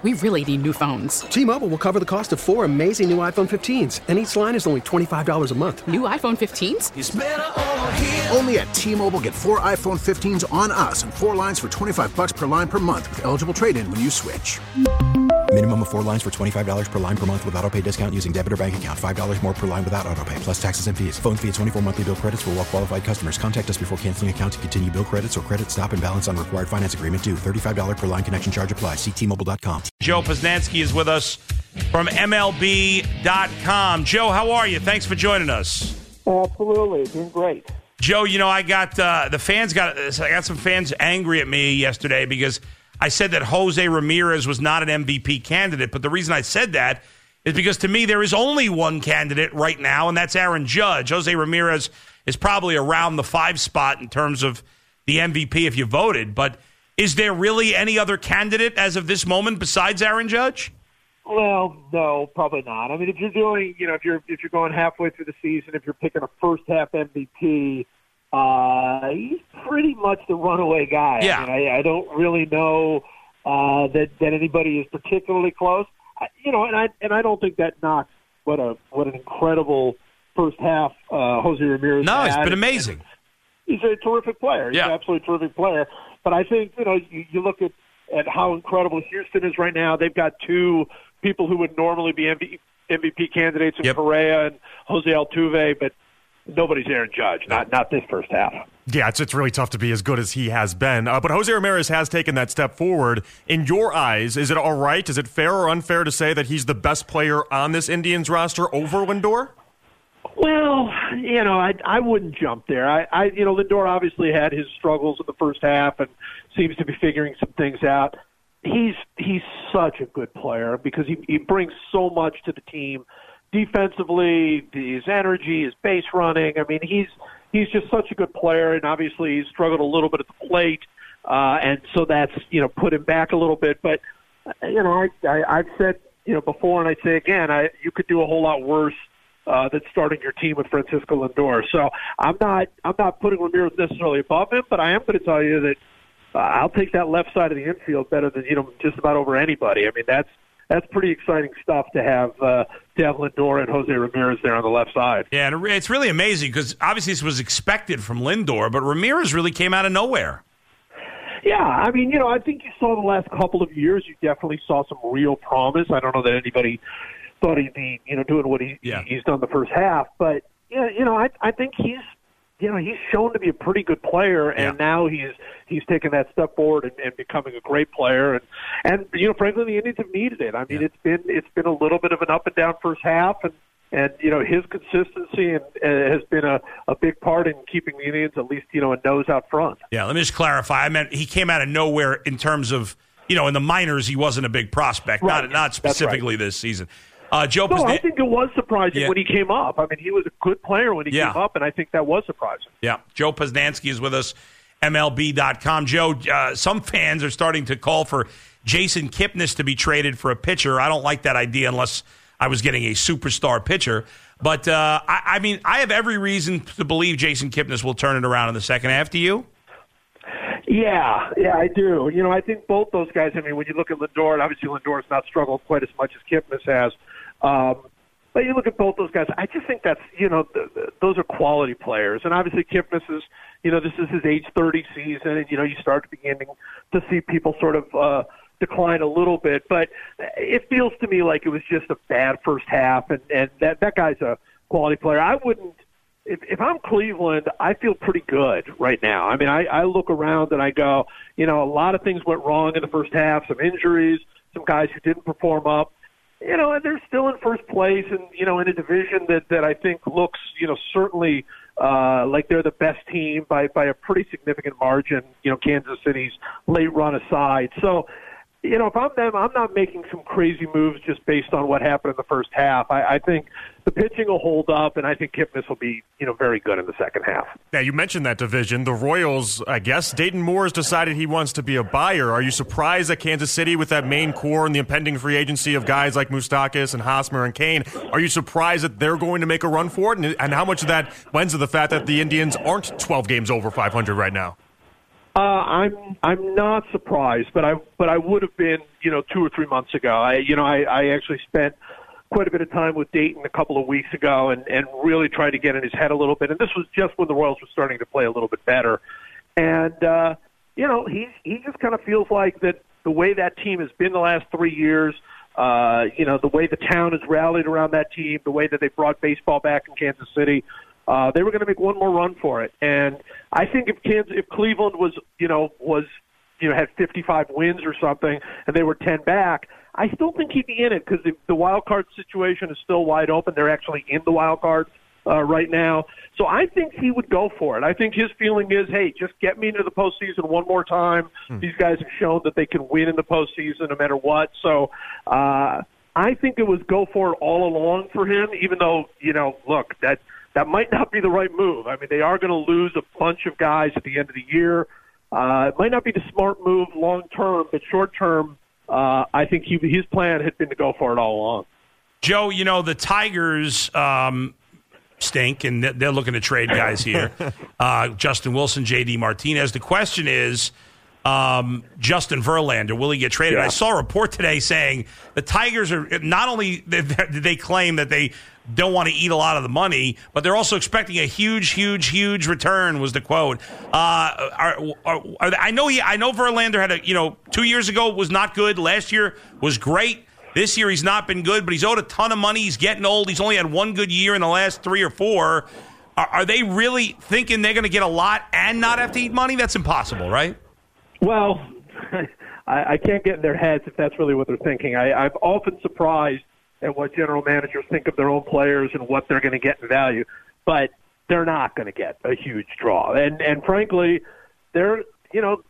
We really need new phones. T-Mobile will cover the cost of 4 amazing new iPhone 15s, and each line is only $25 a month. New iPhone 15s? It's better over here. Only at T-Mobile, get 4 iPhone 15s on us and 4 lines for $25 per line per month with eligible trade-in when you switch. Minimum of 4 lines for $25 per line per month with autopay discount using debit or bank account. $5 more per line without autopay, plus taxes and fees. Phone fee at 24 monthly bill credits for well-qualified customers. Contact us before canceling account to continue bill credits or credit stop and balance on required finance agreement due. $35 per line connection charge applies. See T-Mobile.com. Joe Posnanski is with us from MLB.com. Joe, how are you? Thanks for joining us. Absolutely. Doing great. Joe, you know, I got I got some fans angry at me yesterday because I said that Jose Ramirez was not an MVP candidate. But the reason I said that is because to me there is only one candidate right now, and that's Aaron Judge. Jose Ramirez is probably around the 5 spot in terms of the MVP if you voted. But is there really any other candidate as of this moment besides Aaron Judge? Well, no, probably not. I mean, if you're doing, if you're going halfway through the season, if you're picking a first half MVP, he's pretty much the runaway guy. Yeah. I mean, I don't really know that anybody is particularly close. And I don't think that knocks what an incredible first half Jose Ramirez. No, had. it's been amazing. He's a terrific player. He's an absolutely terrific player. But I think you look at how incredible Houston is right now. They've got 2 people who would normally be MVP candidates in Correa and Jose Altuve, but nobody's Aaron Judge, not this first half. Yeah, it's really tough to be as good as he has been. But Jose Ramirez has taken that step forward. In your eyes, is it all right? Is it fair or unfair to say that he's the best player on this Indians roster over Lindor? Well, I wouldn't jump there. Lindor obviously had his struggles in the first half and seems to be figuring some things out. He's such a good player because he brings so much to the team. Defensively, his energy, his base running. I mean, he's just such a good player, and obviously he's struggled a little bit at the plate, and so that's put him back a little bit. But I've said before, and I say again, you could do a whole lot worse than starting your team with Francisco Lindor. So I'm not putting Ramirez necessarily above him, but I am going to tell you that I'll take that left side of the infield better than just about over anybody. I mean, that's pretty exciting stuff to have Lindor and Jose Ramirez there on the left side. Yeah, and it's really amazing because obviously this was expected from Lindor, but Ramirez really came out of nowhere. Yeah, I mean, I think you saw the last couple of years, you definitely saw some real promise. I don't know that anybody thought he'd be, doing what he's done the first half, but I think he's shown to be a pretty good player, and now he's taken that step forward and becoming a great player. And frankly, the Indians have needed it. I mean, it's been a little bit of an up and down first half, and his consistency has been a big part in keeping the Indians at least a nose out front. Yeah, let me just clarify. I meant he came out of nowhere in terms of in the minors he wasn't a big prospect, right. not specifically this season. Joe No, I think it was surprising when he came up. I mean, he was a good player when he came up, and I think that was surprising. Yeah, Joe Posnanski is with us, MLB.com. Joe, some fans are starting to call for Jason Kipnis to be traded for a pitcher. I don't like that idea unless I was getting a superstar pitcher. But, I mean, I have every reason to believe Jason Kipnis will turn it around in the second half. Do you? Yeah, I do. I think both those guys, I mean, when you look at Lindor, and obviously Lindor's not struggled quite as much as Kipnis has, but you look at both those guys, I just think that's, those are quality players. And obviously Kipnis is, this is his age 30 season, and, you start beginning to see people sort of decline a little bit. But it feels to me like it was just a bad first half, and that guy's a quality player. I wouldn't, if I'm Cleveland, I feel pretty good right now. I mean, I look around and I go, a lot of things went wrong in the first half, some injuries, some guys who didn't perform up. And they're still in first place, and in a division that I think looks, certainly like they're the best team by a pretty significant margin. Kansas City's late run aside. So, if I'm them, I'm not making some crazy moves just based on what happened in the first half. I think the pitching will hold up, and I think Kipnis will be, very good in the second half. Now, you mentioned that division. The Royals, I guess, Dayton Moore has decided he wants to be a buyer. Are you surprised that Kansas City, with that main core and the impending free agency of guys like Moustakas and Hosmer and Kane, are you surprised that they're going to make a run for it? And how much of that lends to the fact that the Indians aren't 12 games over 500 right now? I'm not surprised, but I would have been 2 or 3 months ago. I actually spent quite a bit of time with Dayton a couple of weeks ago and really tried to get in his head a little bit. And this was just when the Royals were starting to play a little bit better. And he just kind of feels like that the way that team has been the last 3 years. The way the town has rallied around that team, the way that they brought baseball back in Kansas City. They were going to make one more run for it, and I think if Cleveland had 55 wins or something, and they were 10 back, I still think he'd be in it because the wild card situation is still wide open. They're actually in the wild card right now, so I think he would go for it. I think his feeling is, hey, just get me into the postseason one more time. These guys have shown that they can win in the postseason no matter what. So I think it was go for it all along for him, even though look that might not be the right move. I mean, they are going to lose a bunch of guys at the end of the year. It might not be the smart move long term, but short term, I think his plan had been to go for it all along. Joe, the Tigers stink, and they're looking to trade guys here. Justin Wilson, J.D. Martinez. The question is, Justin Verlander, will he get traded? Yeah. I saw a report today saying the Tigers are not only did they claim that they don't want to eat a lot of the money, but they're also expecting a huge return. Was the quote? I know Verlander had 2 years ago was not good. Last year was great. This year he's not been good, but he's owed a ton of money. He's getting old. He's only had one good year in the last 3 or 4. Are they really thinking they're going to get a lot and not have to eat money? That's impossible, right? Well, I can't get in their heads if that's really what they're thinking. I'm often surprised at what general managers think of their own players and what they're going to get in value, but they're not going to get a huge draw. And frankly, they're going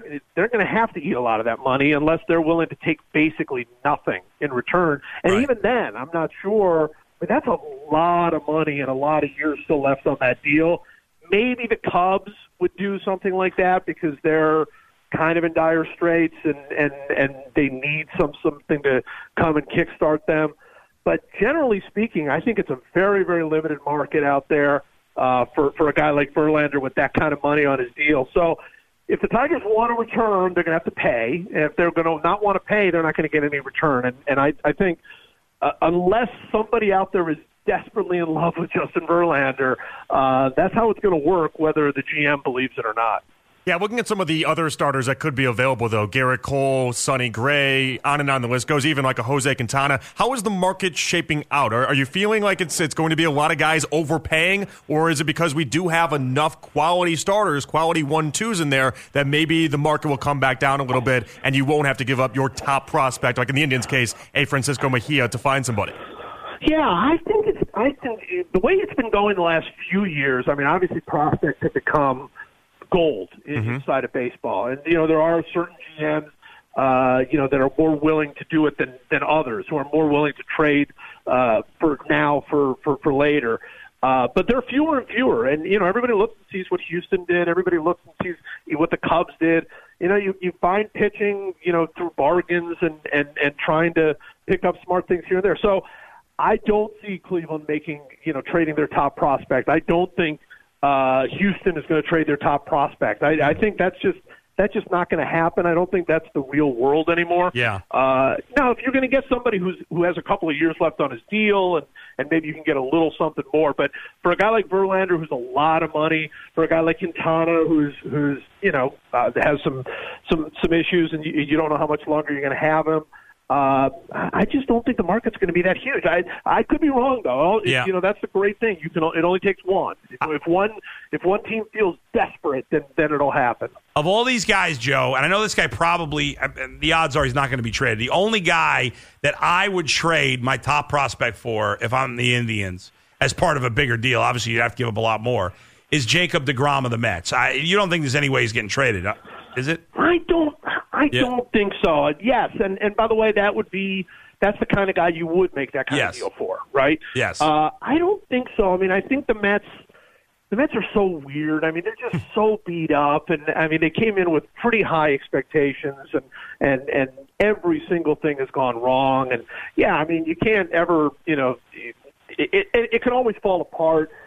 to have to eat a lot of that money unless they're willing to take basically nothing in return. And right. Even then, I'm not sure. But that's a lot of money and a lot of years still left on that deal. Maybe the Cubs would do something like that because they're kind of in dire straits and they need something to come and kickstart them. But generally speaking, I think it's a very, very limited market out there for a guy like Verlander with that kind of money on his deal. So if the Tigers want to return, they're going to have to pay. And if they're going to not want to pay, they're not going to get any return. And I think unless somebody out there is desperately in love with Justin Verlander, that's how it's going to work, whether the GM believes it or not. Yeah, looking at some of the other starters that could be available, though, Garrett Cole, Sonny Gray, on the list goes, even like a Jose Quintana. How is the market shaping out? Are you feeling like it's going to be a lot of guys overpaying, or is it because we do have enough quality starters, quality 1-2s in there, that maybe the market will come back down a little bit and you won't have to give up your top prospect, like in the Indians' case, a Francisco Mejia, to find somebody? Yeah, I think the way it's been going the last few years, I mean, obviously prospects have become gold inside of baseball. And, there are certain GMs, that are more willing to do it than others, who are more willing to trade for now for later. But there are fewer and fewer. And, everybody looks and sees what Houston did. Everybody looks and sees what the Cubs did. You find pitching, through bargains and trying to pick up smart things here and there. So I don't see Cleveland trading their top prospect. I don't think Houston is going to trade their top prospect. I think that's just not going to happen. I don't think that's the real world anymore. Yeah. Now, if you're going to get somebody who has a couple of years left on his deal and maybe you can get a little something more, but for a guy like Verlander who's a lot of money, for a guy like Quintana who's has some issues and you don't know how much longer you're going to have him. I just don't think the market's going to be that huge. I could be wrong though. Yeah. That's the great thing. It only takes one. If one team feels desperate, then it'll happen. Of all these guys, Joe, and I know this guy probably, the odds are he's not going to be traded. The only guy that I would trade my top prospect for if I'm the Indians as part of a bigger deal, obviously you'd have to give up a lot more, is Jacob deGrom of the Mets. You don't think there's any way he's getting traded, is it? I don't think so. Yes, and by the way, that's the kind of guy you would make that kind of deal for, right? Yes. I don't think so. I mean, I think the Mets are so weird. I mean, they're just so beat up, and I mean, they came in with pretty high expectations, and every single thing has gone wrong. And yeah, I mean, you can't ever, it can always fall apart.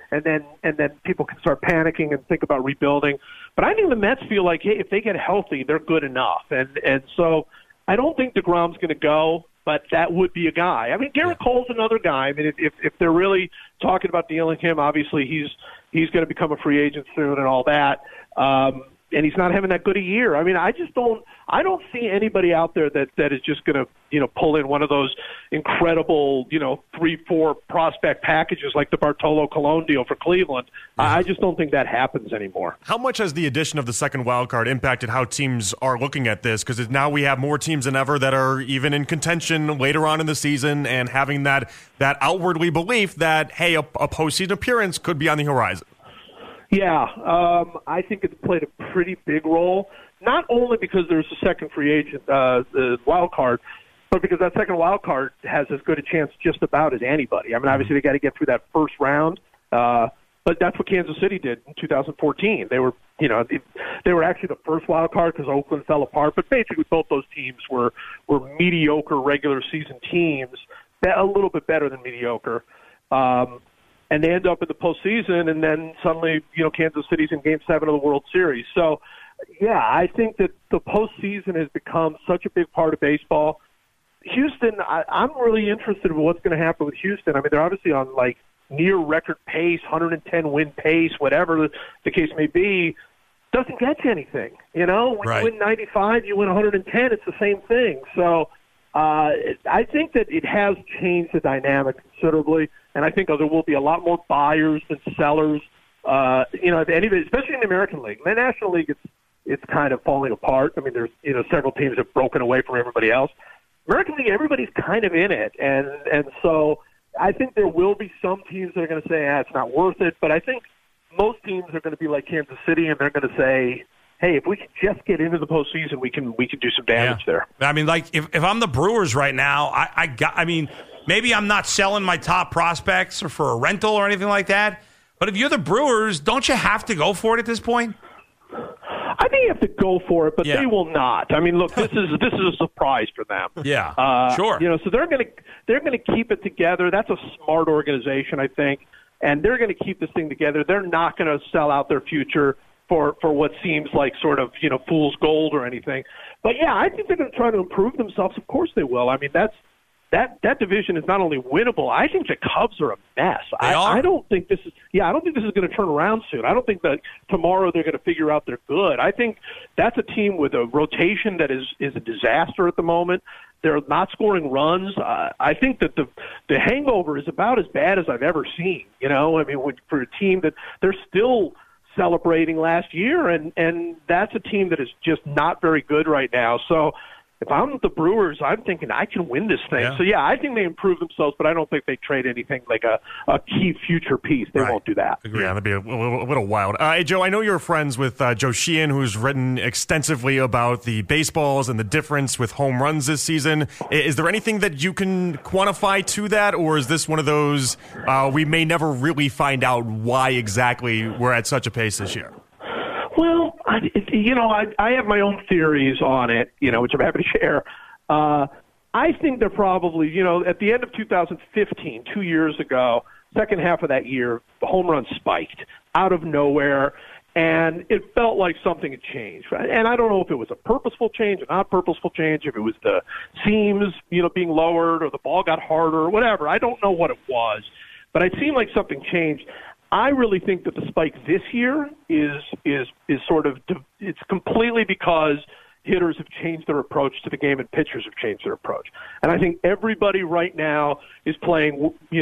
and then people can start panicking and think about rebuilding. But I think the Mets feel like, hey, if they get healthy, they're good enough. And so I don't think DeGrom's going to go, but that would be a guy. I mean, Garrett Cole's another guy. I mean, if they're really talking about dealing him, obviously he's going to become a free agent soon and all that. And he's not having that good a year. I mean, I don't see anybody out there that is just going to, pull in one of those incredible, 3-4 prospect packages like the Bartolo Colon deal for Cleveland. I just don't think that happens anymore. How much has the addition of the second wild card impacted how teams are looking at this? Because now we have more teams than ever that are even in contention later on in the season and having that outwardly belief that, hey, a postseason appearance could be on the horizon. Yeah, I think it's played a pretty big role, not only because there's a second free agent, the wild card, but because that second wild card has as good a chance just about as anybody. I mean, obviously they got to get through that first round, but that's what Kansas City did in 2014. They were, they were actually the first wild card because Oakland fell apart, but basically both those teams were mediocre regular season teams, a little bit better than mediocre. And they end up in the postseason, and then suddenly, Kansas City's in Game 7 of the World Series. So, yeah, I think that the postseason has become such a big part of baseball. Houston, I'm really interested in what's going to happen with Houston. I mean, they're obviously on, near record pace, 110-win pace, whatever the case may be. Doesn't get you anything, When right. you win 95, you win 110, it's the same thing. So I think that it has changed the dynamic considerably. And I think there will be a lot more buyers than sellers. If anybody, especially in the American League, in the National League, it's kind of falling apart. I mean, there's several teams have broken away from everybody else. American League, everybody's kind of in it, and so I think there will be some teams that are going to say, it's not worth it. But I think most teams are going to be like Kansas City, and they're going to say, hey, if we can just get into the postseason, we can do some damage there. I mean, if I'm the Brewers right now, maybe I'm not selling my top prospects or for a rental or anything like that. But if you're the Brewers, don't you have to go for it at this point? I think you have to go for it, but they will not. I mean, look, this is a surprise for them. Yeah, sure. So they're going to keep it together. That's a smart organization, I think, and they're going to keep this thing together. They're not going to sell out their future for what seems like sort of fool's gold or anything. But yeah, I think they're going to try to improve themselves. Of course they will. I mean, that division is not only winnable. I think the Cubs are a mess. I don't think this is going to turn around soon. I don't think that tomorrow they're going to figure out they're good. I think that's a team with a rotation that is a disaster at the moment. They're not scoring runs. I think that the hangover is about as bad as I've ever seen. I mean, for a team that they're still celebrating last year, and that's a team that is just not very good right now. So if I'm the Brewers, I'm thinking I can win this thing. Yeah. So, yeah, I think they improve themselves, but I don't think they trade anything like a key future piece. They won't do that. Agreed. Yeah, that'd be a little wild. Hey, Joe, I know you're friends with Joe Sheehan, who's written extensively about the baseballs and the difference with home runs this season. Is there anything that you can quantify to that, or is this one of those we may never really find out why exactly we're at such a pace this year? Well, I have my own theories on it, which I'm happy to share. I think they're probably, at the end of 2015, 2 years ago, second half of that year, the home run spiked out of nowhere, and it felt like something had changed. And I don't know if it was a purposeful change or not purposeful change, if it was the seams, being lowered or the ball got harder or whatever. I don't know what it was, but it seemed like something changed. I really think that the spike this year is sort of it's completely because hitters have changed their approach to the game and pitchers have changed their approach. And I think everybody right now is playing win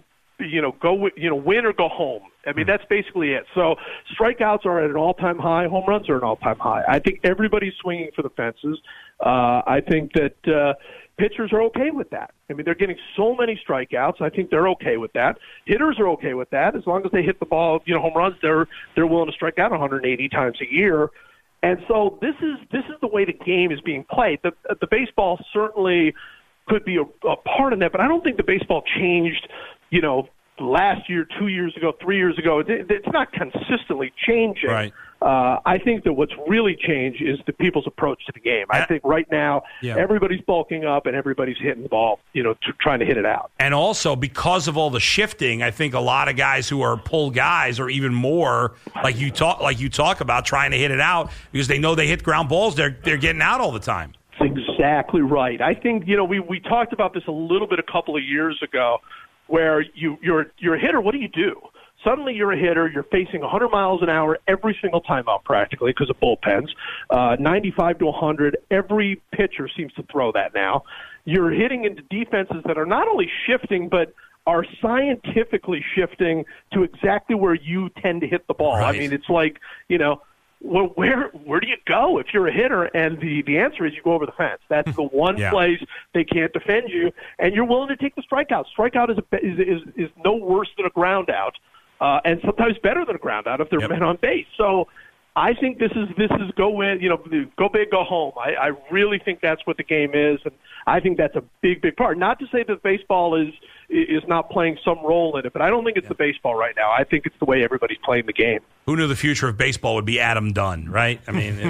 or go home. I mean, that's basically it. So strikeouts are at an all-time high. Home runs are at an all-time high. I think everybody's swinging for the fences. I think that pitchers are okay with that. I mean, they're getting so many strikeouts. I think they're okay with that. Hitters are okay with that. As long as they hit the ball, home runs, they're willing to strike out 180 times a year. And so this is the way the game is being played. The baseball certainly could be a part of that, but I don't think the baseball changed, last year, 2 years ago, 3 years ago. It's not consistently changing. Right. I think that what's really changed is the people's approach to the game. I think right now everybody's bulking up and everybody's hitting the ball, trying to hit it out. And also because of all the shifting, I think a lot of guys who are pull guys are even more like you talk about trying to hit it out because they know they hit ground balls. They're getting out all the time. That's exactly right. I think we talked about this a little bit a couple of years ago, where you're a hitter. What do? Suddenly you're a hitter. You're facing 100 miles an hour every single time out practically because of bullpens, 95 to 100. Every pitcher seems to throw that now. You're hitting into defenses that are not only shifting but are scientifically shifting to exactly where you tend to hit the ball. Right. I mean, it's like, well, where do you go if you're a hitter? And the answer is you go over the fence. That's the one place they can't defend you, and you're willing to take the strikeout. Strikeout is no worse than a ground out. And sometimes better than a ground out if they're men on base. So I think this is go in, go big, go home. I really think that's what the game is, and I think that's a big, big part. Not to say that baseball is not playing some role in it, but I don't think it's the baseball right now. I think it's the way everybody's playing the game. Who knew the future of baseball would be Adam Dunn, right? I mean,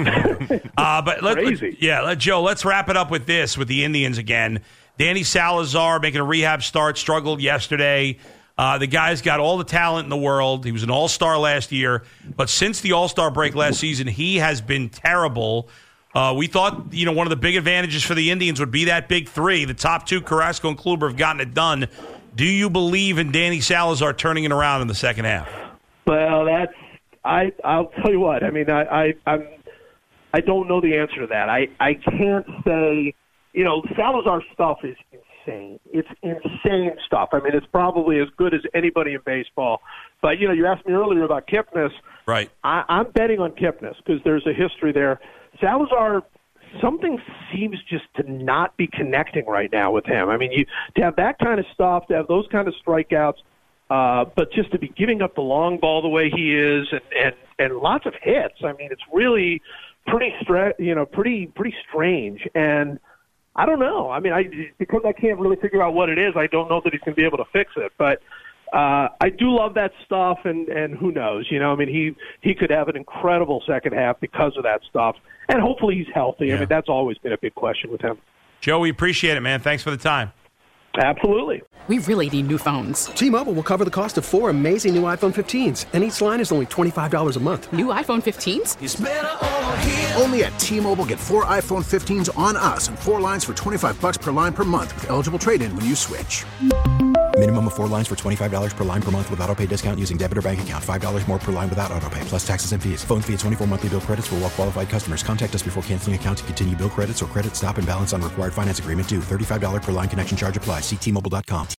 but Joe, let's wrap it up with this, with the Indians again. Danny Salazar making a rehab start, struggled yesterday. The guy's got all the talent in the world. He was an all-star last year. But since the all-star break last season, he has been terrible. We thought, one of the big advantages for the Indians would be that big three. The top two, Carrasco and Kluber, have gotten it done. Do you believe in Danny Salazar turning it around in the second half? Well, I'll tell you what. I mean, I don't know the answer to that. I can't say, Salazar stuff is insane. It's insane stuff. I mean, it's probably as good as anybody in baseball. But, you asked me earlier about Kipnis. Right. I'm betting on Kipnis because there's a history there. Salazar, something seems just to not be connecting right now with him. I mean, to have that kind of stuff, to have those kind of strikeouts, but just to be giving up the long ball the way he is and lots of hits. I mean, it's really pretty strange. And I don't know. I mean, because I can't really figure out what it is, I don't know that he's going to be able to fix it. But I do love that stuff, and who knows? I mean, he could have an incredible second half because of that stuff. And hopefully he's healthy. I mean, that's always been a big question with him. Joe, we appreciate it, man. Thanks for the time. Absolutely. We really need new phones. T-Mobile will cover the cost of 4 amazing new iPhone 15s, and each line is only $25 a month. New iPhone 15s? It's better over here. Only at T-Mobile, get 4 iPhone 15s on us and 4 lines for $25 per line per month with eligible trade-in when you switch. Minimum of 4 lines for $25 per line per month with autopay discount using debit or bank account. $5 more per line without autopay, plus taxes and fees. Phone fee at 24 monthly bill credits for well-qualified customers. Contact us before canceling account to continue bill credits or credit stop and balance on required finance agreement due. $35 per line connection charge applies. See T-Mobile.com.